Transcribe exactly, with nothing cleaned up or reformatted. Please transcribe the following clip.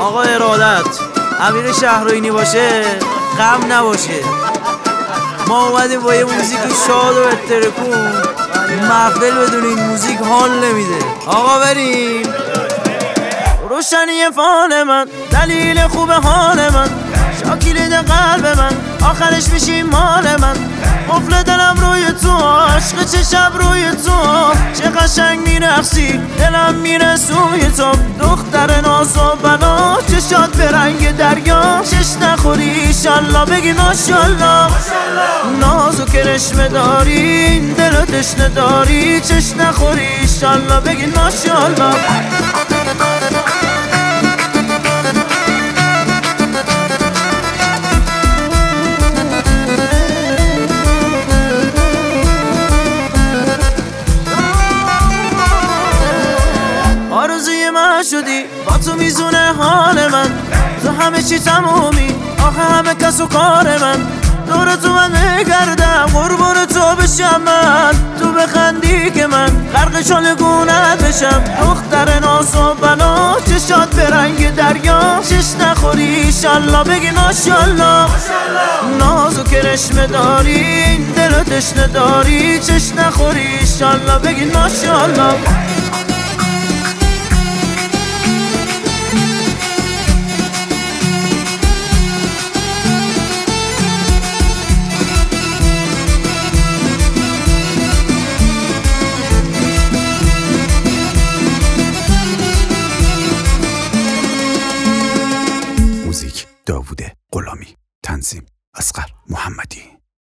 آقا ارادت امیر شهرینی باشه غم نباشه. ما اومدیم با یه موزیک شاد و اترکون محفل بدون این موزیک حال نمیده. آقا بریم. روشنی فال من دلیل خوب حال من، شاکیلید قلب من آخرش میشی مال من. قفل دلم روی تو، عشق چشم روی تو، چه قشنگ میرقصی دلم میره سوی تو. دختر ناز و بنا چشات به رنگ دریا، چش نخوری ایشالله بگی ماشالله. ناز و کرشمه داری دل و تشنه داری، چش نخوری ایشالله بگی ماشالله. آرزوی من شدی با تو میزونه حال من، تو همه چی تمومی آخه همه کس و کار من. دور تو من بگردم قربون تو بشم من، تو بخندی که من غرق شالگونت بشم. دختر ناز و بنا چشات به رنگ دریا، چش نخوری ایشالله بگی ماشالله. ناز و کرشمه داری دل و تشنه داری، چش نخوری ایشالله بگی ماشالله.